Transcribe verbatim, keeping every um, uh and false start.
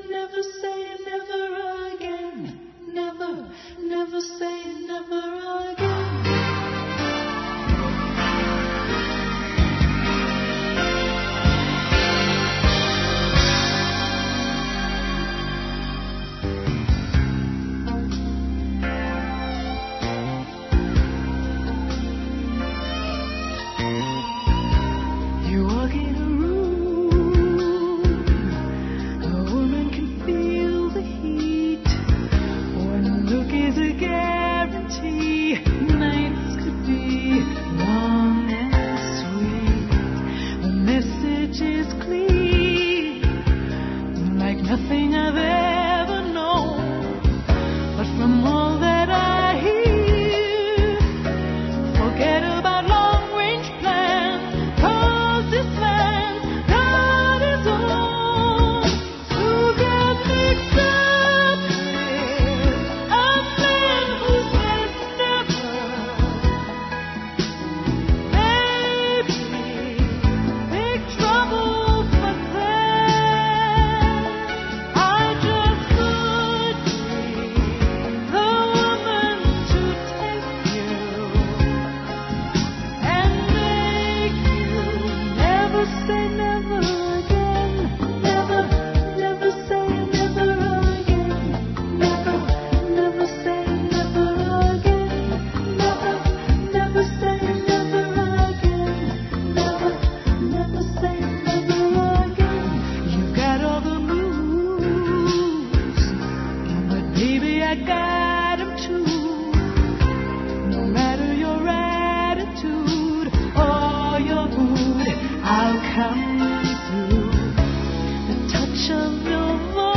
never say never again. Never, never say never again. You walk in a room, a woman can feel the heat. One look is a guarantee. Nights could be long and sweet. The message is clear, like nothing I've ever known. But from all that I hear, forget about long-range plans. 'Cause this man, God is all. To get mixed up with a man who says never. Maybe big trouble for them. I just could be the woman to take you and make you never say never again. Never, never say never again. Never, never say never again. Never, never say never again. Never, never say never again. You've got all the moves, but baby I got 'em too. No matter your attitude or your mood, I'll come through. The touch of your voice